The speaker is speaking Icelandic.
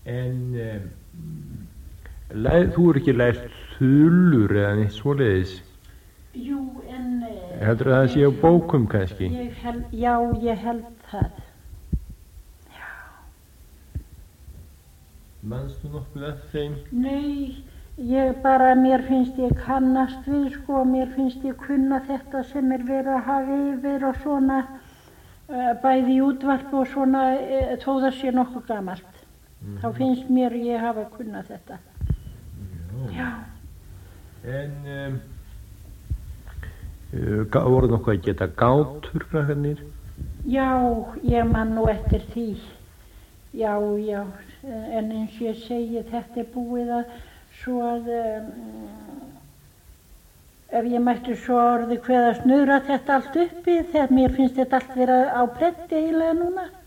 En þú ekki lært þulur eða neitt svoleiðis? Jú, en... Heldur það sé á bókum kannski? Ég held það. Já. Manstu nokkuð af þeim? Nei, mér finnst ég kannast við, mér finnst ég kunna þetta sem verið að hafa yfir og svona, bæði í útvarp og svona, þó það sé nokkuð gamalt. Þá finnst mér ég hafa kunnað þetta. Já. En voru nokkuð að geta gátur krakkarnir? Já, ég man nú eftir því. Já, en eins og ég segi, þetta búið að svo að ef ég mætti svo orði kveða snuðra þetta allt uppi, þegar mér finnst þetta allt vera á prenti eiginlega núna.